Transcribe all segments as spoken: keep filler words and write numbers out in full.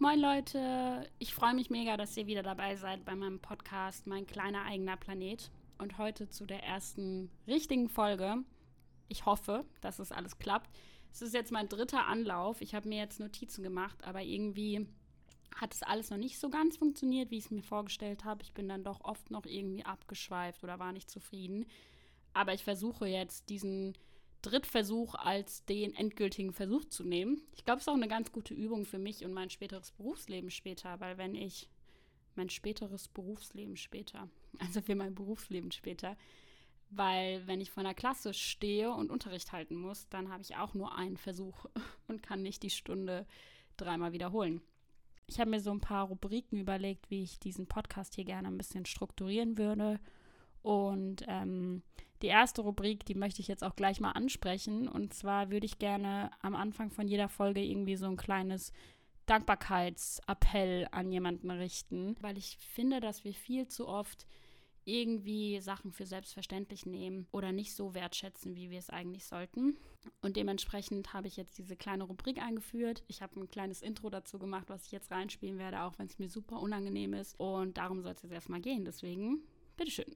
Moin Leute, ich freue mich mega, dass ihr wieder dabei seid bei meinem Podcast Mein kleiner eigener Planet und heute zu der ersten richtigen Folge. Ich hoffe, dass es alles klappt. Es ist jetzt mein dritter Anlauf. Ich habe mir jetzt Notizen gemacht, aber irgendwie hat es alles noch nicht so ganz funktioniert, wie ich es mir vorgestellt habe. Ich bin dann doch oft noch irgendwie abgeschweift oder war nicht zufrieden. Aber ich versuche jetzt diesen Drittversuch als den endgültigen Versuch zu nehmen. Ich glaube, es ist auch eine ganz gute Übung für mich und mein späteres Berufsleben später, weil wenn ich mein späteres Berufsleben später, also für mein Berufsleben später, weil wenn ich vor einer Klasse stehe und Unterricht halten muss, dann habe ich auch nur einen Versuch und kann nicht die Stunde dreimal wiederholen. Ich habe mir so ein paar Rubriken überlegt, wie ich diesen Podcast hier gerne ein bisschen strukturieren würde. Und ähm, die erste Rubrik, die möchte ich jetzt auch gleich mal ansprechen. Und zwar würde ich gerne am Anfang von jeder Folge irgendwie so ein kleines Dankbarkeitsappell an jemanden richten. Weil ich finde, dass wir viel zu oft irgendwie Sachen für selbstverständlich nehmen oder nicht so wertschätzen, wie wir es eigentlich sollten. Und dementsprechend habe ich jetzt diese kleine Rubrik eingeführt. Ich habe ein kleines Intro dazu gemacht, was ich jetzt reinspielen werde, auch wenn es mir super unangenehm ist. Und darum soll es jetzt erstmal gehen. Deswegen, bitteschön.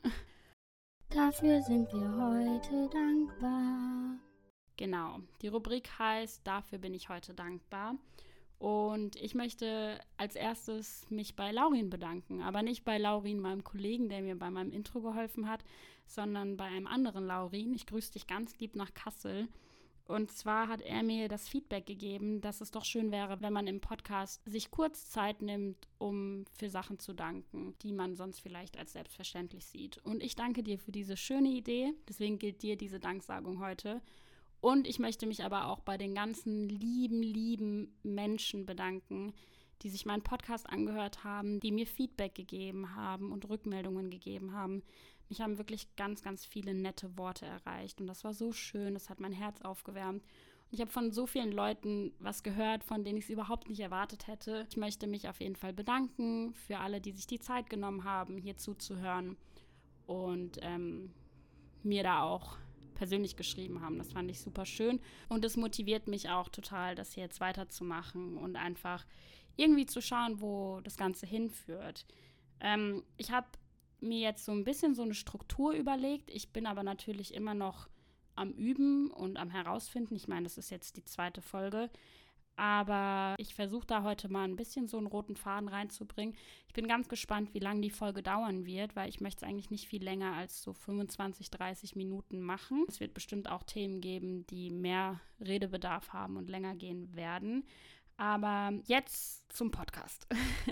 Dafür sind wir heute dankbar. Genau, die Rubrik heißt Dafür bin ich heute dankbar. Und ich möchte als erstes mich bei Laurin bedanken. Aber nicht bei Laurin, meinem Kollegen, der mir bei meinem Intro geholfen hat, sondern bei einem anderen Laurin. Ich grüße dich ganz lieb nach Kassel. Und zwar hat er mir das Feedback gegeben, dass es doch schön wäre, wenn man im Podcast sich kurz Zeit nimmt, um für Sachen zu danken, die man sonst vielleicht als selbstverständlich sieht. Und ich danke dir für diese schöne Idee. Deswegen gilt dir diese Danksagung heute. Und ich möchte mich aber auch bei den ganzen lieben, lieben Menschen bedanken, die sich meinen Podcast angehört haben, die mir Feedback gegeben haben und Rückmeldungen gegeben haben. Mich haben wirklich ganz, ganz viele nette Worte erreicht und das war so schön, das hat mein Herz aufgewärmt. Und ich habe von so vielen Leuten was gehört, von denen ich es überhaupt nicht erwartet hätte. Ich möchte mich auf jeden Fall bedanken für alle, die sich die Zeit genommen haben, hier zuzuhören und ähm, mir da auch persönlich geschrieben haben. Das fand ich super schön und es motiviert mich auch total, das hier jetzt weiterzumachen und einfach irgendwie zu schauen, wo das Ganze hinführt. Ähm, ich habe mir jetzt so ein bisschen so eine Struktur überlegt. Ich bin aber natürlich immer noch am Üben und am Herausfinden. Ich meine, das ist jetzt die zweite Folge. Aber ich versuche da heute mal ein bisschen so einen roten Faden reinzubringen. Ich bin ganz gespannt, wie lange die Folge dauern wird, weil ich möchte es eigentlich nicht viel länger als so fünfundzwanzig, dreißig Minuten machen. Es wird bestimmt auch Themen geben, die mehr Redebedarf haben und länger gehen werden. Aber jetzt zum Podcast.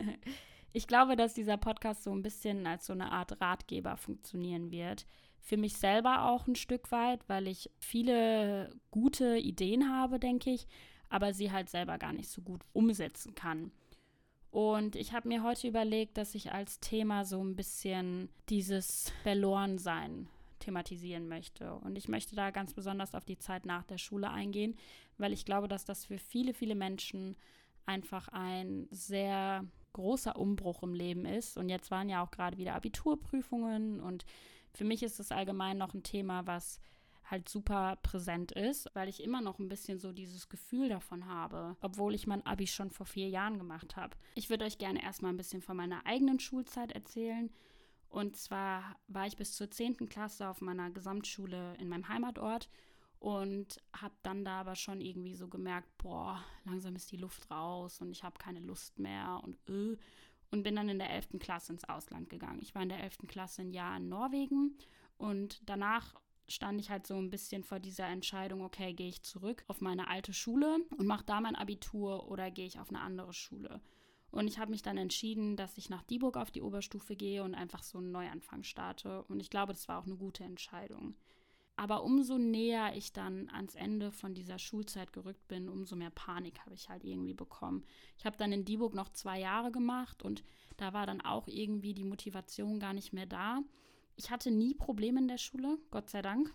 Ich glaube, dass dieser Podcast so ein bisschen als so eine Art Ratgeber funktionieren wird. Für mich selber auch ein Stück weit, weil ich viele gute Ideen habe, denke ich, aber sie halt selber gar nicht so gut umsetzen kann. Und ich habe mir heute überlegt, dass ich als Thema so ein bisschen dieses Verlorensein thematisieren möchte. Und ich möchte da ganz besonders auf die Zeit nach der Schule eingehen, weil ich glaube, dass das für viele, viele Menschen einfach ein sehr großer Umbruch im Leben ist. Und jetzt waren ja auch gerade wieder Abiturprüfungen und für mich ist es allgemein noch ein Thema, was halt super präsent ist, weil ich immer noch ein bisschen so dieses Gefühl davon habe, obwohl ich mein Abi schon vor vier Jahren gemacht habe. Ich würde euch gerne erstmal ein bisschen von meiner eigenen Schulzeit erzählen. Und zwar war ich bis zur zehnten Klasse auf meiner Gesamtschule in meinem Heimatort und habe dann da aber schon irgendwie so gemerkt, boah, langsam ist die Luft raus und ich habe keine Lust mehr und äh, und bin dann in der elften Klasse ins Ausland gegangen. Ich war in der elften Klasse ein Jahr in Norwegen und danach stand ich halt so ein bisschen vor dieser Entscheidung, okay, gehe ich zurück auf meine alte Schule und mache da mein Abitur oder gehe ich auf eine andere Schule. Und ich habe mich dann entschieden, dass ich nach Dieburg auf die Oberstufe gehe und einfach so einen Neuanfang starte. Und ich glaube, das war auch eine gute Entscheidung. Aber umso näher ich dann ans Ende von dieser Schulzeit gerückt bin, umso mehr Panik habe ich halt irgendwie bekommen. Ich habe dann in Dieburg noch zwei Jahre gemacht und da war dann auch irgendwie die Motivation gar nicht mehr da. Ich hatte nie Probleme in der Schule, Gott sei Dank.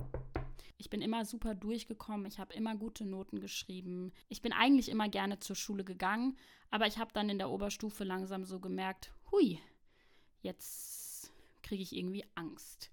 Ich bin immer super durchgekommen, ich habe immer gute Noten geschrieben. Ich bin eigentlich immer gerne zur Schule gegangen, aber ich habe dann in der Oberstufe langsam so gemerkt, hui, jetzt kriege ich irgendwie Angst.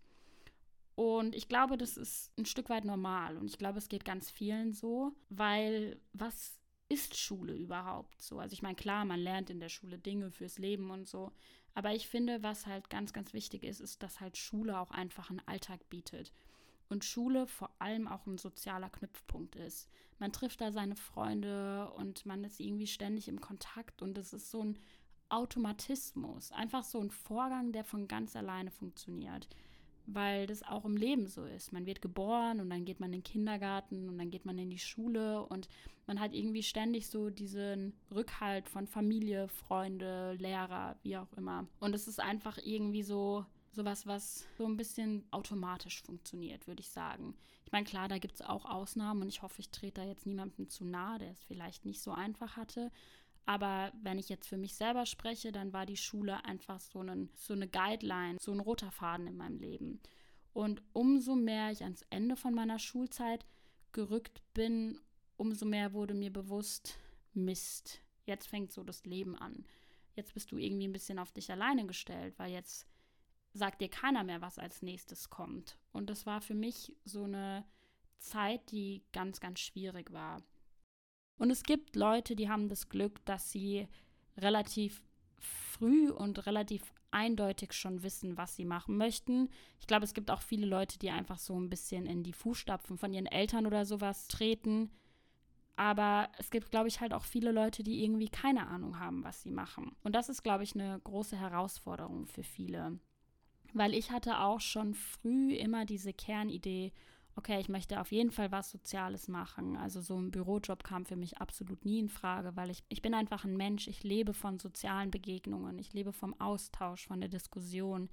Und ich glaube, das ist ein Stück weit normal und ich glaube, es geht ganz vielen so, weil was ist Schule überhaupt so? Also ich meine, klar, man lernt in der Schule Dinge fürs Leben und so, aber ich finde, was halt ganz, ganz wichtig ist, ist, dass halt Schule auch einfach einen Alltag bietet. Und Schule vor allem auch ein sozialer Knüpfpunkt ist. Man trifft da seine Freunde und man ist irgendwie ständig im Kontakt und es ist so ein Automatismus, einfach so ein Vorgang, der von ganz alleine funktioniert, weil das auch im Leben so ist. Man wird geboren und dann geht man in den Kindergarten und dann geht man in die Schule und man hat irgendwie ständig so diesen Rückhalt von Familie, Freunde, Lehrer, wie auch immer. Und es ist einfach irgendwie so sowas, was so ein bisschen automatisch funktioniert, würde ich sagen. Ich meine, klar, da gibt es auch Ausnahmen und ich hoffe, ich trete da jetzt niemandem zu nahe, der es vielleicht nicht so einfach hatte. Aber wenn ich jetzt für mich selber spreche, dann war die Schule einfach so, einen, so eine Guideline, so ein roter Faden in meinem Leben. Und umso mehr ich ans Ende von meiner Schulzeit gerückt bin, umso mehr wurde mir bewusst, Mist, jetzt fängt so das Leben an. Jetzt bist du irgendwie ein bisschen auf dich alleine gestellt, weil jetzt sagt dir keiner mehr, was als nächstes kommt. Und das war für mich so eine Zeit, die ganz, ganz schwierig war. Und es gibt Leute, die haben das Glück, dass sie relativ früh und relativ eindeutig schon wissen, was sie machen möchten. Ich glaube, es gibt auch viele Leute, die einfach so ein bisschen in die Fußstapfen von ihren Eltern oder sowas treten. Aber es gibt, glaube ich, halt auch viele Leute, die irgendwie keine Ahnung haben, was sie machen. Und das ist, glaube ich, eine große Herausforderung für viele. Weil ich hatte auch schon früh immer diese Kernidee, okay, ich möchte auf jeden Fall was Soziales machen. Also so ein Bürojob kam für mich absolut nie in Frage, weil ich, ich bin einfach ein Mensch, ich lebe von sozialen Begegnungen, ich lebe vom Austausch, von der Diskussion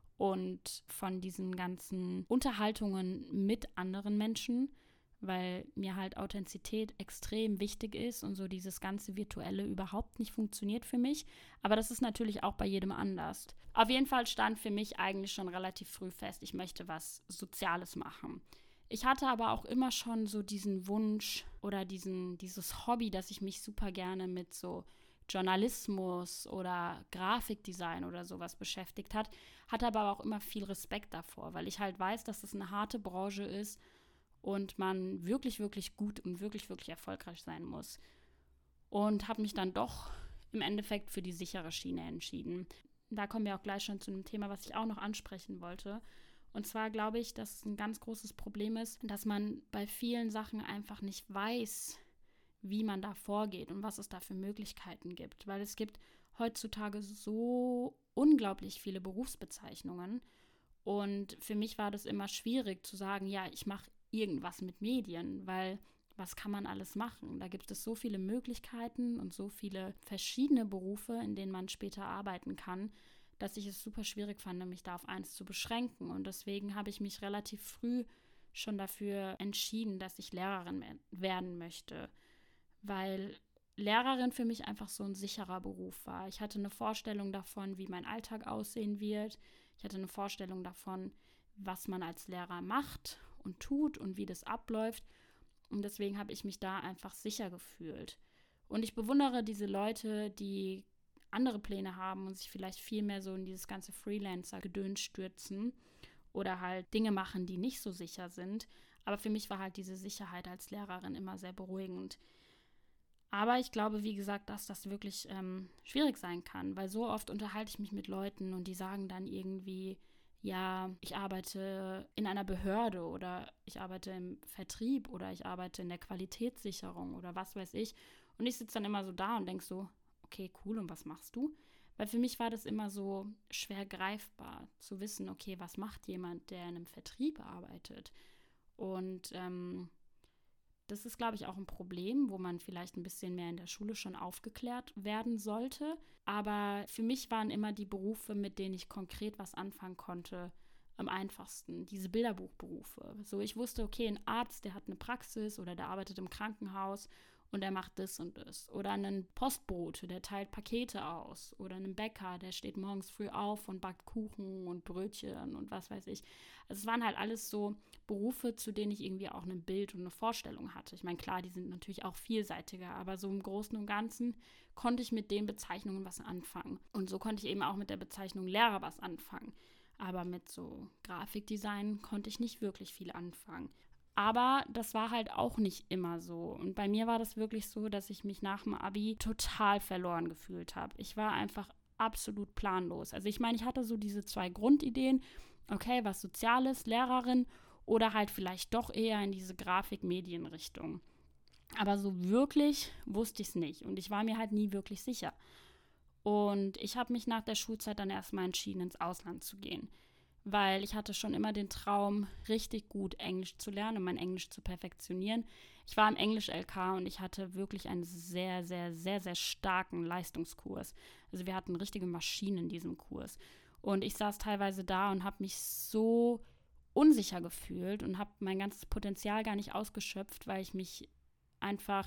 und von diesen ganzen Unterhaltungen mit anderen Menschen, weil mir halt Authentizität extrem wichtig ist und so dieses ganze Virtuelle überhaupt nicht funktioniert für mich. Aber das ist natürlich auch bei jedem anders. Auf jeden Fall stand für mich eigentlich schon relativ früh fest, ich möchte was Soziales machen. Ich hatte aber auch immer schon so diesen Wunsch oder diesen, dieses Hobby, dass ich mich super gerne mit so Journalismus oder Grafikdesign oder sowas beschäftigt hat, hatte aber auch immer viel Respekt davor, weil ich halt weiß, dass das eine harte Branche ist und man wirklich, wirklich gut und wirklich, wirklich erfolgreich sein muss. Und habe mich dann doch im Endeffekt für die sichere Schiene entschieden. Da kommen wir auch gleich schon zu einem Thema, was ich auch noch ansprechen wollte. Und zwar glaube ich, dass es ein ganz großes Problem ist, dass man bei vielen Sachen einfach nicht weiß, wie man da vorgeht und was es da für Möglichkeiten gibt. Weil es gibt heutzutage so unglaublich viele Berufsbezeichnungen. Und für mich war das immer schwierig zu sagen, ja, ich mache irgendwas mit Medien, weil was kann man alles machen? Da gibt es so viele Möglichkeiten und so viele verschiedene Berufe, in denen man später arbeiten kann, dass ich es super schwierig fand, mich da auf eins zu beschränken. Und deswegen habe ich mich relativ früh schon dafür entschieden, dass ich Lehrerin werden möchte, weil Lehrerin für mich einfach so ein sicherer Beruf war. Ich hatte eine Vorstellung davon, wie mein Alltag aussehen wird. Ich hatte eine Vorstellung davon, was man als Lehrer macht und tut und wie das abläuft. Und deswegen habe ich mich da einfach sicher gefühlt. Und ich bewundere diese Leute, die andere Pläne haben und sich vielleicht viel mehr so in dieses ganze Freelancer-Gedöns stürzen oder halt Dinge machen, die nicht so sicher sind. Aber für mich war halt diese Sicherheit als Lehrerin immer sehr beruhigend. Aber ich glaube, wie gesagt, dass das wirklich ähm, schwierig sein kann, weil so oft unterhalte ich mich mit Leuten und die sagen dann irgendwie, ja, ich arbeite in einer Behörde oder ich arbeite im Vertrieb oder ich arbeite in der Qualitätssicherung oder was weiß ich. Und ich sitze dann immer so da und denke so, okay, cool, und was machst du? Weil für mich war das immer so schwer greifbar, zu wissen, okay, was macht jemand, der in einem Vertrieb arbeitet? Und ähm, das ist, glaube ich, auch ein Problem, wo man vielleicht ein bisschen mehr in der Schule schon aufgeklärt werden sollte. Aber für mich waren immer die Berufe, mit denen ich konkret was anfangen konnte, am einfachsten. Diese Bilderbuchberufe. So, ich wusste, okay, ein Arzt, der hat eine Praxis oder der arbeitet im Krankenhaus und der macht das und das. Oder ein Postbote, der teilt Pakete aus. Oder ein Bäcker, der steht morgens früh auf und backt Kuchen und Brötchen und was weiß ich. Also es waren halt alles so Berufe, zu denen ich irgendwie auch ein Bild und eine Vorstellung hatte. Ich meine, klar, die sind natürlich auch vielseitiger, aber so im Großen und Ganzen konnte ich mit den Bezeichnungen was anfangen. Und so konnte ich eben auch mit der Bezeichnung Lehrer was anfangen. Aber mit so Grafikdesign konnte ich nicht wirklich viel anfangen. Aber das war halt auch nicht immer so. Und bei mir war das wirklich so, dass ich mich nach dem Abi total verloren gefühlt habe. Ich war einfach absolut planlos. Also ich meine, ich hatte so diese zwei Grundideen. Okay, was Soziales, Lehrerin oder halt vielleicht doch eher in diese Grafik-Medien-Richtung. Aber so wirklich wusste ich es nicht. Und ich war mir halt nie wirklich sicher. Und ich habe mich nach der Schulzeit dann erstmal entschieden, ins Ausland zu gehen. Weil ich hatte schon immer den Traum, richtig gut Englisch zu lernen und mein Englisch zu perfektionieren. Ich war im Englisch-L K und ich hatte wirklich einen sehr, sehr, sehr, sehr starken Leistungskurs. Also wir hatten richtige Maschinen in diesem Kurs. Und ich saß teilweise da und habe mich so unsicher gefühlt und habe mein ganzes Potenzial gar nicht ausgeschöpft, weil ich mich einfach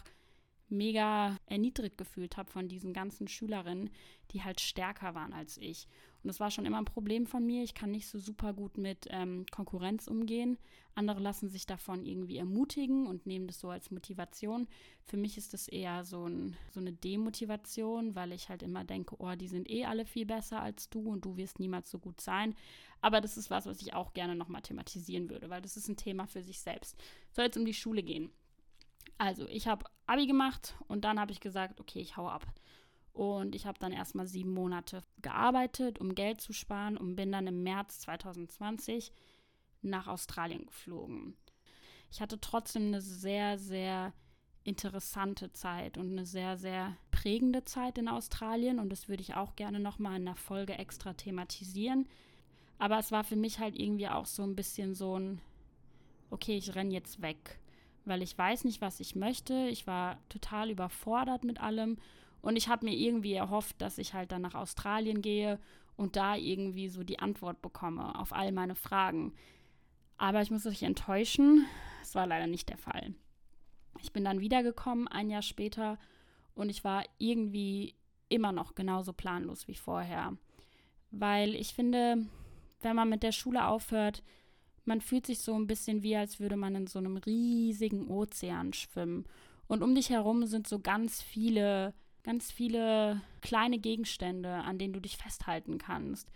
mega erniedrigt gefühlt habe von diesen ganzen Schülerinnen, die halt stärker waren als ich. Und das war schon immer ein Problem von mir. Ich kann nicht so super gut mit ähm, Konkurrenz umgehen. Andere lassen sich davon irgendwie ermutigen und nehmen das so als Motivation. Für mich ist das eher so, ein, so eine Demotivation, weil ich halt immer denke, oh, die sind eh alle viel besser als du und du wirst niemals so gut sein. Aber das ist was, was ich auch gerne nochmal thematisieren würde, weil das ist ein Thema für sich selbst. Soll jetzt um die Schule gehen. Also, ich habe Abi gemacht und dann habe ich gesagt, okay, ich hau ab. Und ich habe dann erstmal sieben Monate gearbeitet, um Geld zu sparen und bin dann im März zwanzig zwanzig nach Australien geflogen. Ich hatte trotzdem eine sehr, sehr interessante Zeit und eine sehr, sehr prägende Zeit in Australien und das würde ich auch gerne nochmal in einer Folge extra thematisieren. Aber es war für mich halt irgendwie auch so ein bisschen so ein, okay, ich renne jetzt weg. Weil ich weiß nicht, was ich möchte. Ich war total überfordert mit allem und ich habe mir irgendwie erhofft, dass ich halt dann nach Australien gehe und da irgendwie so die Antwort bekomme auf all meine Fragen. Aber ich muss euch enttäuschen, es war leider nicht der Fall. Ich bin dann wiedergekommen, ein Jahr später, und ich war irgendwie immer noch genauso planlos wie vorher. Weil ich finde, wenn man mit der Schule aufhört, man fühlt sich so ein bisschen wie, als würde man in so einem riesigen Ozean schwimmen. Und um dich herum sind so ganz viele, ganz viele kleine Gegenstände, an denen du dich festhalten kannst.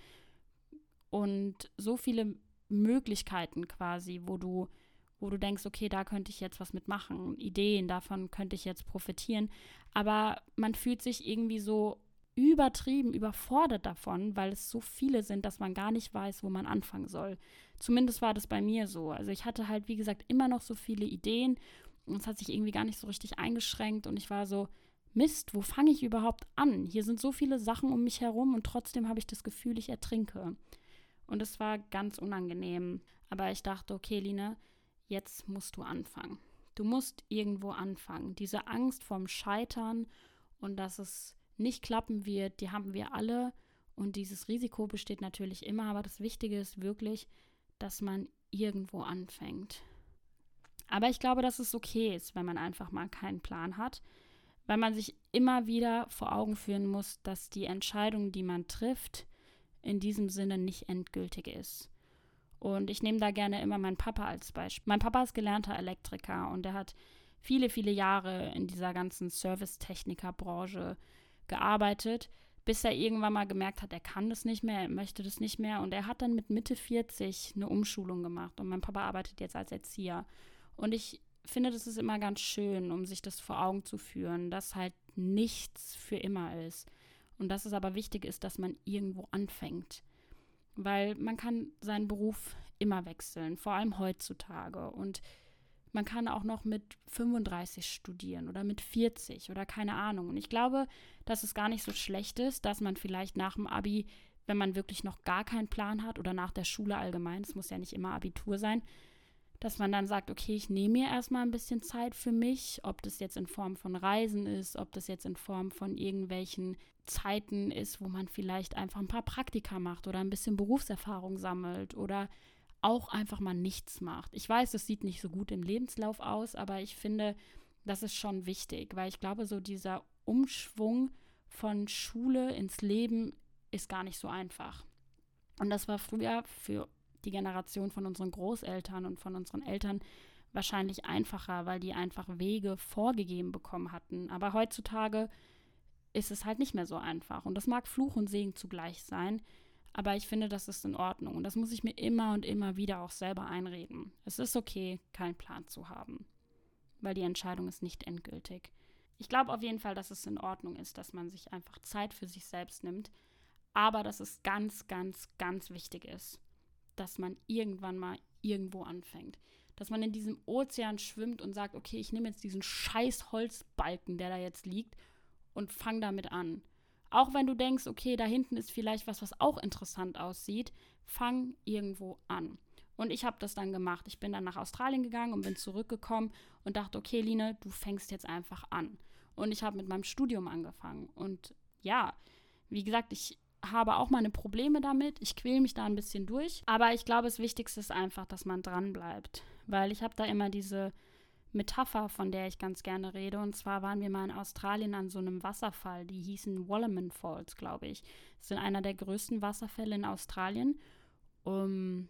Und so viele Möglichkeiten quasi, wo du, wo du denkst, okay, da könnte ich jetzt was mitmachen. Ideen, davon könnte ich jetzt profitieren. Aber man fühlt sich irgendwie so übertrieben überfordert davon, weil es so viele sind, dass man gar nicht weiß, wo man anfangen soll. Zumindest war das bei mir so. Also ich hatte halt, wie gesagt, immer noch so viele Ideen und es hat sich irgendwie gar nicht so richtig eingeschränkt und ich war so, Mist, wo fange ich überhaupt an? Hier sind so viele Sachen um mich herum und trotzdem habe ich das Gefühl, ich ertrinke. Und es war ganz unangenehm. Aber ich dachte, okay, Line, jetzt musst du anfangen. Du musst irgendwo anfangen. Diese Angst vorm Scheitern und dass es nicht klappen wird, die haben wir alle und dieses Risiko besteht natürlich immer, aber das Wichtige ist wirklich, dass man irgendwo anfängt. Aber ich glaube, dass es okay ist, wenn man einfach mal keinen Plan hat, weil man sich immer wieder vor Augen führen muss, dass die Entscheidung, die man trifft, in diesem Sinne nicht endgültig ist. Und ich nehme da gerne immer meinen Papa als Beispiel. Mein Papa ist gelernter Elektriker und er hat viele, viele Jahre in dieser ganzen Servicetechniker-Branche gearbeitet, bis er irgendwann mal gemerkt hat, er kann das nicht mehr, er möchte das nicht mehr und er hat dann mit Mitte vierzig eine Umschulung gemacht und mein Papa arbeitet jetzt als Erzieher und ich finde, das ist immer ganz schön, um sich das vor Augen zu führen, dass halt nichts für immer ist und dass es aber wichtig ist, dass man irgendwo anfängt, weil man kann seinen Beruf immer wechseln, vor allem heutzutage und man kann auch noch mit fünfunddreißig studieren oder mit vierzig oder keine Ahnung. Und ich glaube, dass es gar nicht so schlecht ist, dass man vielleicht nach dem Abi, wenn man wirklich noch gar keinen Plan hat oder nach der Schule allgemein, es muss ja nicht immer Abitur sein, dass man dann sagt, okay, ich nehme mir erstmal ein bisschen Zeit für mich, ob das jetzt in Form von Reisen ist, ob das jetzt in Form von irgendwelchen Zeiten ist, wo man vielleicht einfach ein paar Praktika macht oder ein bisschen Berufserfahrung sammelt oder auch einfach mal nichts macht. Ich weiß, das sieht nicht so gut im Lebenslauf aus, aber ich finde, das ist schon wichtig, weil ich glaube, so dieser Umschwung von Schule ins Leben ist gar nicht so einfach. Und das war früher für die Generation von unseren Großeltern und von unseren Eltern wahrscheinlich einfacher, weil die einfach Wege vorgegeben bekommen hatten. Aber heutzutage ist es halt nicht mehr so einfach. Und das mag Fluch und Segen zugleich sein. Aber ich finde, das ist in Ordnung. Und das muss ich mir immer und immer wieder auch selber einreden. Es ist okay, keinen Plan zu haben, weil die Entscheidung ist nicht endgültig. Ich glaube auf jeden Fall, dass es in Ordnung ist, dass man sich einfach Zeit für sich selbst nimmt. Aber dass es ganz, ganz, ganz wichtig ist, dass man irgendwann mal irgendwo anfängt. Dass man in diesem Ozean schwimmt und sagt, okay, ich nehme jetzt diesen scheiß Holzbalken, der da jetzt liegt, und fang damit an. Auch wenn du denkst, okay, da hinten ist vielleicht was, was auch interessant aussieht, fang irgendwo an. Und ich habe das dann gemacht. Ich bin dann nach Australien gegangen und bin zurückgekommen und dachte, okay, Line, du fängst jetzt einfach an. Und ich habe mit meinem Studium angefangen. Und ja, wie gesagt, ich habe auch meine Probleme damit. Ich quäle mich da ein bisschen durch. Aber ich glaube, das Wichtigste ist einfach, dass man dran bleibt. Weil ich habe da immer diese Metapher, von der ich ganz gerne rede. Und zwar waren wir mal in Australien an so einem Wasserfall. Die hießen Wollerman Falls, glaube ich. Das sind einer der größten Wasserfälle in Australien. Um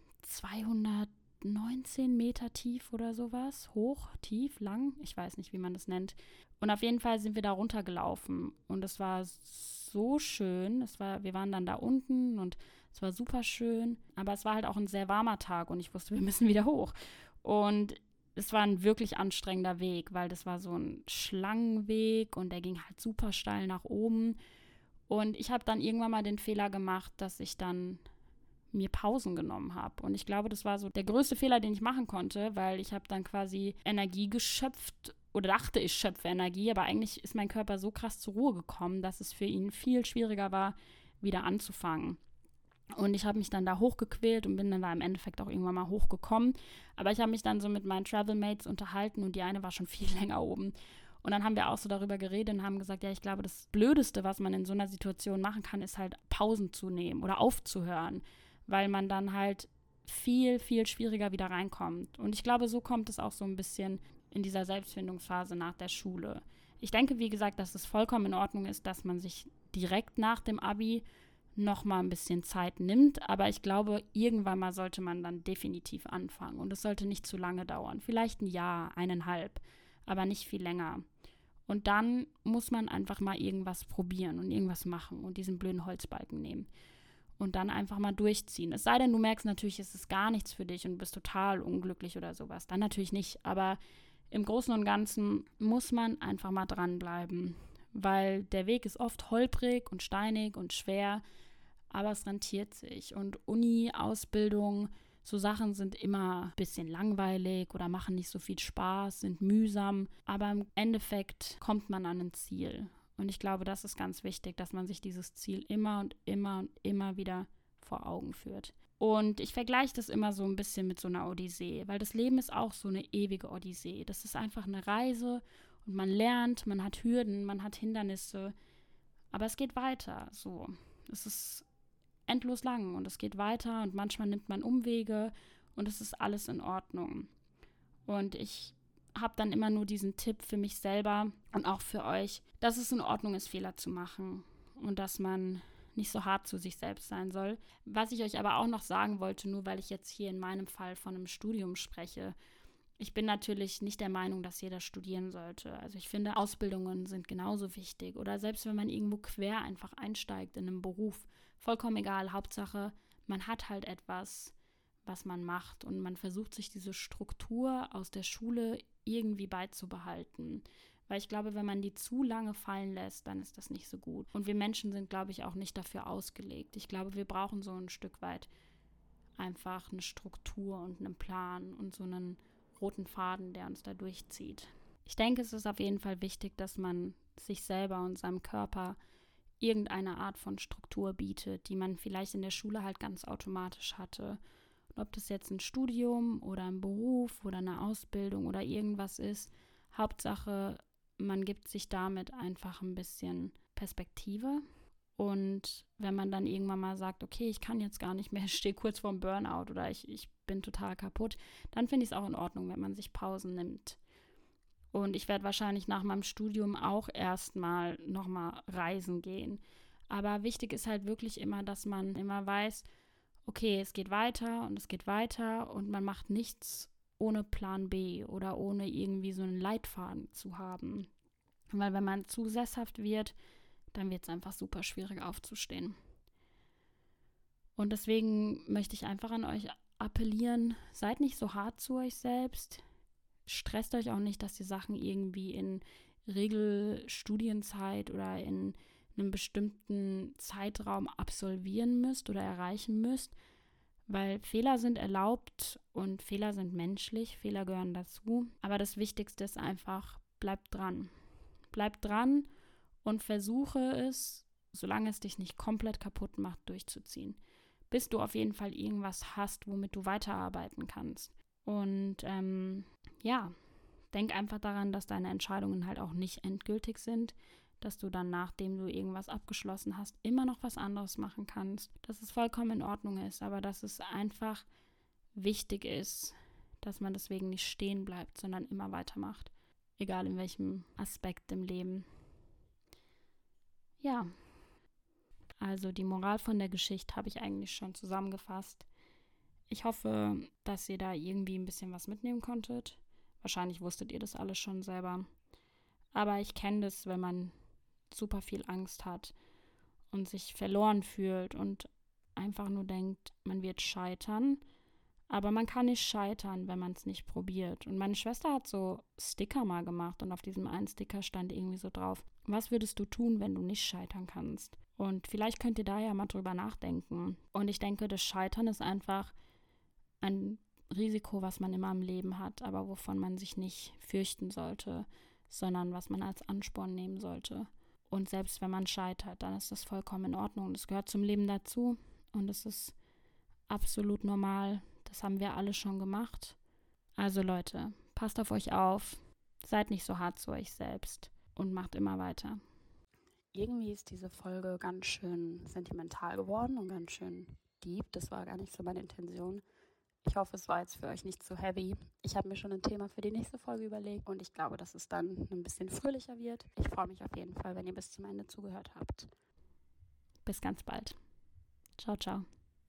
zweihundertneunzehn Meter tief oder sowas. Hoch, tief, lang. Ich weiß nicht, wie man das nennt. Und auf jeden Fall sind wir da runtergelaufen. Und es war so schön. Es war, wir waren dann da unten und es war super schön. Aber es war halt auch ein sehr warmer Tag und ich wusste, wir müssen wieder hoch. Und es war ein wirklich anstrengender Weg, weil das war so ein Schlangenweg und der ging halt super steil nach oben. Und ich habe dann irgendwann mal den Fehler gemacht, dass ich dann mir Pausen genommen habe. Und ich glaube, das war so der größte Fehler, den ich machen konnte, weil ich habe dann quasi Energie geschöpft oder dachte, ich schöpfe Energie, aber eigentlich ist mein Körper so krass zur Ruhe gekommen, dass es für ihn viel schwieriger war, wieder anzufangen. Und ich habe mich dann da hochgequält und bin dann da im Endeffekt auch irgendwann mal hochgekommen. Aber ich habe mich dann so mit meinen Travelmates unterhalten und die eine war schon viel länger oben. Und dann haben wir auch so darüber geredet und haben gesagt, ja, ich glaube, das Blödeste, was man in so einer Situation machen kann, ist halt Pausen zu nehmen oder aufzuhören, weil man dann halt viel, viel schwieriger wieder reinkommt. Und ich glaube, so kommt es auch so ein bisschen in dieser Selbstfindungsphase nach der Schule. Ich denke, wie gesagt, dass es vollkommen in Ordnung ist, dass man sich direkt nach dem Abi noch mal ein bisschen Zeit nimmt, aber ich glaube, irgendwann mal sollte man dann definitiv anfangen und es sollte nicht zu lange dauern. Vielleicht ein Jahr, eineinhalb, aber nicht viel länger. Und dann muss man einfach mal irgendwas probieren und irgendwas machen und diesen blöden Holzbalken nehmen und dann einfach mal durchziehen. Es sei denn, du merkst natürlich, es ist gar nichts für dich und bist total unglücklich oder sowas. Dann natürlich nicht, aber im Großen und Ganzen muss man einfach mal dranbleiben, weil der Weg ist oft holprig und steinig und schwer, aber es rentiert sich. Und Uni, Ausbildung, so Sachen sind immer ein bisschen langweilig oder machen nicht so viel Spaß, sind mühsam, aber im Endeffekt kommt man an ein Ziel. Und ich glaube, das ist ganz wichtig, dass man sich dieses Ziel immer und immer und immer wieder vor Augen führt. Und ich vergleiche das immer so ein bisschen mit so einer Odyssee, weil das Leben ist auch so eine ewige Odyssee. Das ist einfach eine Reise und man lernt, man hat Hürden, man hat Hindernisse, aber es geht weiter. So, es ist endlos lang und es geht weiter und manchmal nimmt man Umwege und es ist alles in Ordnung. Und ich habe dann immer nur diesen Tipp für mich selber und auch für euch, dass es in Ordnung ist, Fehler zu machen und dass man nicht so hart zu sich selbst sein soll. Was ich euch aber auch noch sagen wollte, nur weil ich jetzt hier in meinem Fall von einem Studium spreche, ich bin natürlich nicht der Meinung, dass jeder studieren sollte. Also ich finde, Ausbildungen sind genauso wichtig. Oder selbst wenn man irgendwo quer einfach einsteigt in einem Beruf, vollkommen egal. Hauptsache, man hat halt etwas, was man macht. Und man versucht sich diese Struktur aus der Schule irgendwie beizubehalten. Weil ich glaube, wenn man die zu lange fallen lässt, dann ist das nicht so gut. Und wir Menschen sind, glaube ich, auch nicht dafür ausgelegt. Ich glaube, wir brauchen so ein Stück weit einfach eine Struktur und einen Plan und so einen roten Faden, der uns da durchzieht. Ich denke, es ist auf jeden Fall wichtig, dass man sich selber und seinem Körper irgendeine Art von Struktur bietet, die man vielleicht in der Schule halt ganz automatisch hatte. Und ob das jetzt ein Studium oder ein Beruf oder eine Ausbildung oder irgendwas ist, Hauptsache, man gibt sich damit einfach ein bisschen Perspektive. Und wenn man dann irgendwann mal sagt, okay, ich kann jetzt gar nicht mehr, ich stehe kurz vorm Burnout oder ich, ich bin total kaputt, dann finde ich es auch in Ordnung, wenn man sich Pausen nimmt. Und ich werde wahrscheinlich nach meinem Studium auch erstmal nochmal reisen gehen. Aber wichtig ist halt wirklich immer, dass man immer weiß, okay, es geht weiter und es geht weiter und man macht nichts ohne Plan B oder ohne irgendwie so einen Leitfaden zu haben. Weil wenn man zu sesshaft wird, dann wird es einfach super schwierig aufzustehen. Und deswegen möchte ich einfach an euch appellieren, seid nicht so hart zu euch selbst. Stresst euch auch nicht, dass ihr Sachen irgendwie in Regelstudienzeit oder in einem bestimmten Zeitraum absolvieren müsst oder erreichen müsst, weil Fehler sind erlaubt und Fehler sind menschlich, Fehler gehören dazu. Aber das Wichtigste ist einfach, bleibt dran. Bleib dran und versuche es, solange es dich nicht komplett kaputt macht, durchzuziehen. Bis du auf jeden Fall irgendwas hast, womit du weiterarbeiten kannst. Und ähm, ja, denk einfach daran, dass deine Entscheidungen halt auch nicht endgültig sind, dass du dann, nachdem du irgendwas abgeschlossen hast, immer noch was anderes machen kannst, dass es vollkommen in Ordnung ist, aber dass es einfach wichtig ist, dass man deswegen nicht stehen bleibt, sondern immer weitermacht, egal in welchem Aspekt im Leben. Ja, also die Moral von der Geschichte habe ich eigentlich schon zusammengefasst. Ich hoffe, dass ihr da irgendwie ein bisschen was mitnehmen konntet. Wahrscheinlich wusstet ihr das alles schon selber. Aber ich kenne das, wenn man super viel Angst hat und sich verloren fühlt und einfach nur denkt, man wird scheitern. Aber man kann nicht scheitern, wenn man es nicht probiert. Und meine Schwester hat so Sticker mal gemacht und auf diesem einen Sticker stand irgendwie so drauf: Was würdest du tun, wenn du nicht scheitern kannst? Und vielleicht könnt ihr da ja mal drüber nachdenken. Und ich denke, das Scheitern ist einfach ein Risiko, was man immer im Leben hat, aber wovon man sich nicht fürchten sollte, sondern was man als Ansporn nehmen sollte. Und selbst wenn man scheitert, dann ist das vollkommen in Ordnung. Das gehört zum Leben dazu und es ist absolut normal. Das haben wir alle schon gemacht. Also Leute, passt auf euch auf, seid nicht so hart zu euch selbst und macht immer weiter. Irgendwie ist diese Folge ganz schön sentimental geworden und ganz schön deep. Das war gar nicht so meine Intention. Ich hoffe, es war jetzt für euch nicht zu heavy. Ich habe mir schon ein Thema für die nächste Folge überlegt und ich glaube, dass es dann ein bisschen fröhlicher wird. Ich freue mich auf jeden Fall, wenn ihr bis zum Ende zugehört habt. Bis ganz bald. Ciao, ciao.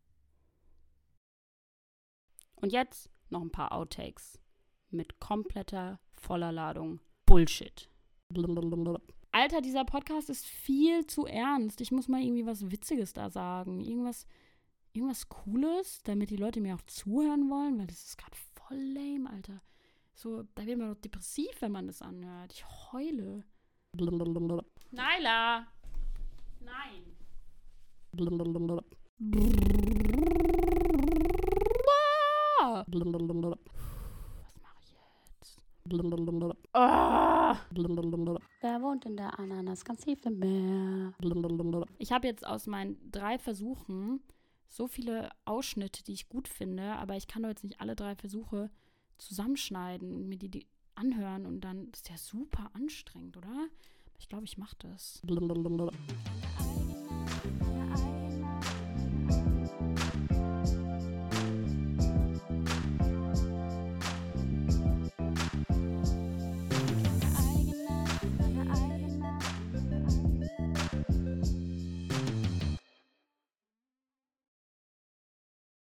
Und jetzt noch ein paar Outtakes mit kompletter, voller Ladung Bullshit. Alter, dieser Podcast ist viel zu ernst. Ich muss mal irgendwie was Witziges da sagen. Irgendwas, irgendwas Cooles, damit die Leute mir auch zuhören wollen, weil das ist gerade voll lame, Alter. So, da wird man doch depressiv, wenn man das anhört. Ich heule. Naila! Nein! Was mache ich jetzt? Oh. Wer wohnt in der Ananas? Ganz tief im Meer. Ich habe jetzt aus meinen drei Versuchen so viele Ausschnitte, die ich gut finde, aber ich kann doch jetzt nicht alle drei Versuche zusammenschneiden und mir die, die anhören und dann ist ja super anstrengend, oder? Ich glaube, ich mache das.